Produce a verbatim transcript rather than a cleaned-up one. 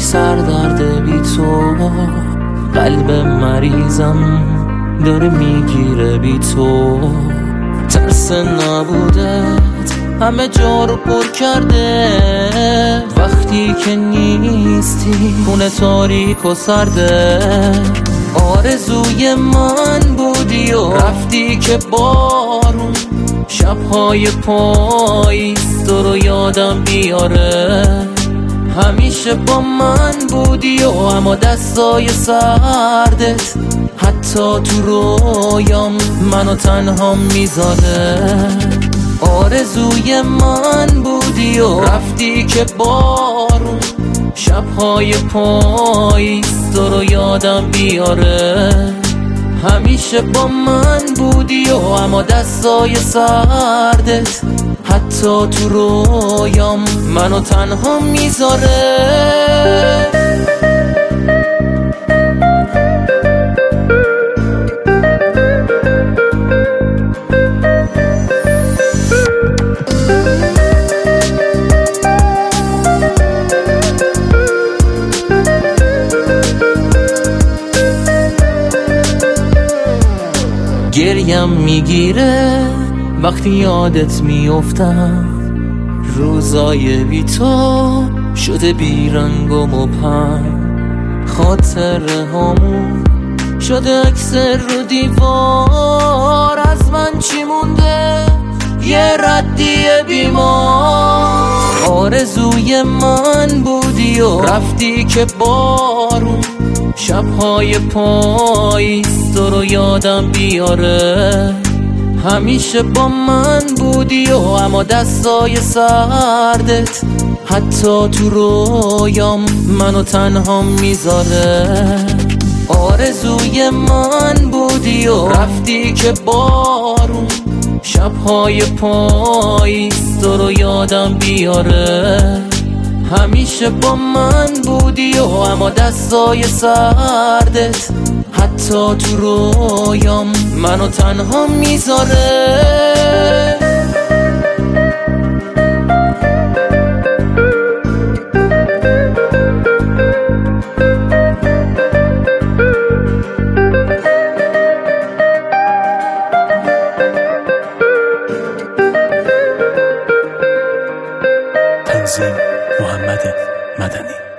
سردرد بی تو، قلب مریضم داره میگیره بی تو. ترس نبودت همه جا رو پر کرده، وقتی که نیستی خونه تاریک و سرده. آرزوی من بودی و رفتی که بارون شبهای پاییز تو رو یادم بیاره. همیشه با من بودی و اما دستای سردت حتی تو رویام منو تنها میذاره. آرزوی من بودی و رفتی که بارون شبهای پاییز تو رو یادم بیاره. همیشه با من بودی و اما دستای سردت حتی تو رویام منو تنها میذاره. گریم میگیره وقتی یادت میافتم، روزای بی تو شده بیرنگ و مبهم. خاطره هامون شده عکس رو دیوار، از من چی مونده یه ردی بیمار. آرزوی من بودی و رفتی که بارون شبهای پاییز تو رو یادم بیاره. همیشه با من بودی و اما دستای سردت حتی تو رویام منو تنها میذاره. آرزوی من بودی و رفتی که بارون شبهای پاییز تو رو یادم بیاره. همیشه با من بودی و اما دستای سردت حتی تو رویام منو تنها میذاره. تنظیم محمد مدنی.